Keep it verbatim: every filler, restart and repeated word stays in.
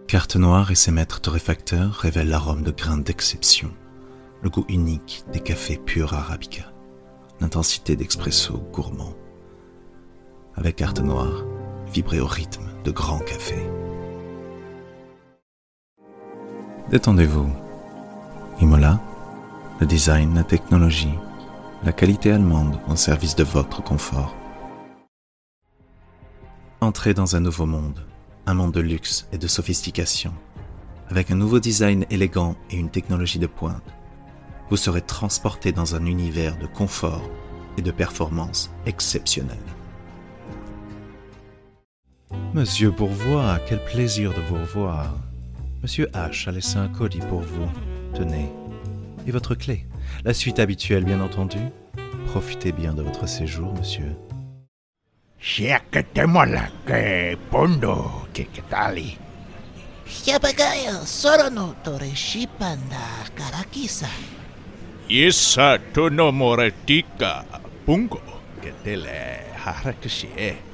Carte noire et ses maîtres torréfacteurs révèlent l'arôme de grains d'exception, le goût unique des cafés purs arabica, l'intensité d'expresso gourmand. Avec Carte noire, vibrez au rythme de grands cafés. Détendez-vous. Imola, le design, la technologie, la qualité allemande au service de votre confort. Entrez dans un nouveau monde, un monde de luxe et de sophistication. Avec un nouveau design élégant et une technologie de pointe, vous serez transporté dans un univers de confort et de performance exceptionnelle. Monsieur Bourvois, quel plaisir de vous revoir. Monsieur H a laissé un colis pour vous. Tenez. Et votre clé. La suite habituelle, bien entendu. Profitez bien de votre séjour, monsieur. Siakatemola ke pondo keketali. Yapagayo sorono toreshipanda karakisa. Yesa tono moretika pungo ketele harakishi.